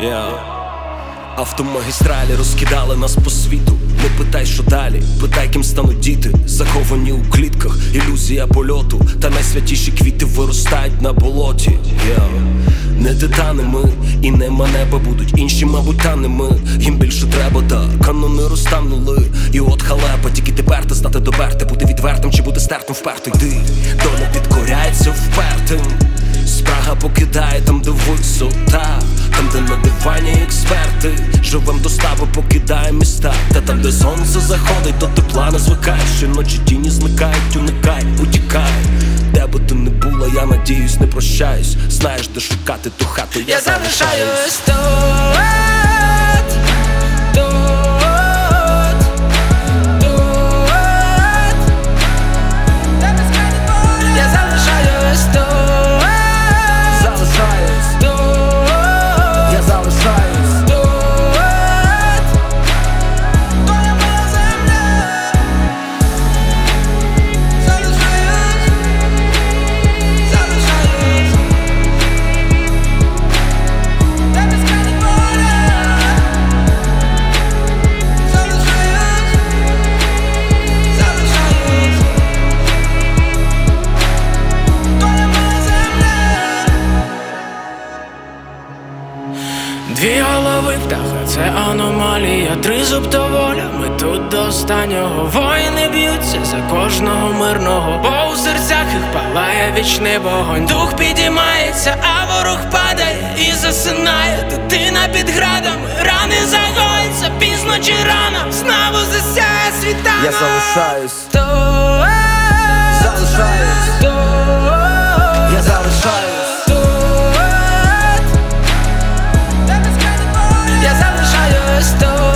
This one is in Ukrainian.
Автомагістралі розкидали нас по світу. Не питай, що далі, питай, ким стануть діти. Заховані у клітках, ілюзія польоту. Та найсвятіші квіти виростають на болоті. Не титани ми, і нема неба будуть. Інші, мабуть, та не ми. Їм більше треба, та канони розтанули. І от халепа, тільки тепер ти стати доберти. Бути відвертим чи бути стертим вперто йди. Доля підкоряється впертим. Спрага покидає там, де висота. Там, де на дивані експерти. Живем до ставу, покидає міста. Та там, де сонце заходить, до тепла не звикаєш. Щоночі тіні зникають, уникай, утікай. Де би ти не була, я надіюсь, не прощаюсь. Знаєш, де шукати ту хату, я залишаюсь тут. Дві голови птаха, це аномалія, тризуб то воля, ми тут до останнього. Воїни б'ються за кожного мирного, бо у серцях їх палає вічний вогонь. Дух підіймається, а ворог падає і засинає. Дитина під градами, рани загоїться, пізно чи рано, знову засяє світанок. Я залишаюсь, я залишаюсь. Я залишаюсь тут.